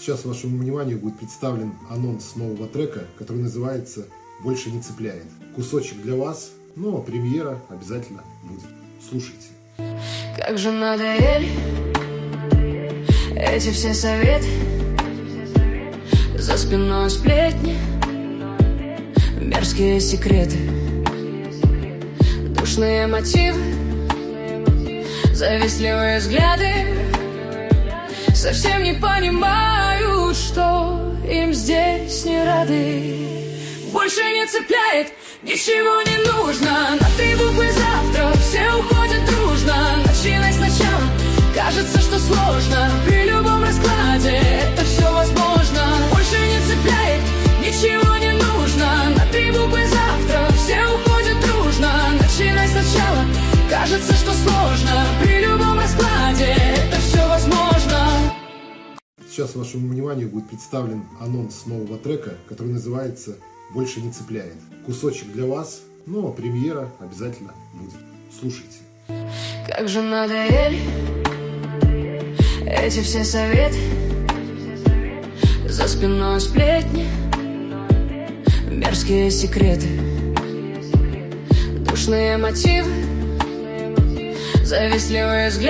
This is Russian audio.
Сейчас вашему вниманию будет представлен анонс нового трека, который называется «Больше не цепляет». Кусочек для вас, но премьера обязательно будет. Слушайте. Как же надоели эти все советы, за спиной сплетни, мерзкие секреты, душные мотивы, завистливые взгляды. Совсем не понимают, что им здесь не рады. Больше не цепляет, ничего не нужно. На 3 буквы завтра все уходят дружно. Начинай сначала, кажется, что сложно. При любом раскладе это все возможно. Больше не цепляет, ничего не нужно. На 3 буквы завтра все уходят дружно. Начинай сначала, кажется, что сложно. При любом раскладе это все возможно. Сейчас вашему вниманию будет представлен анонс нового трека, который называется «Больше не цепляет». Кусочек для вас, но премьера обязательно будет. Слушайте. Как же надоели эти все советы, за спиной сплетни, мерзкие секреты, душные мотивы, завистливые взгляды.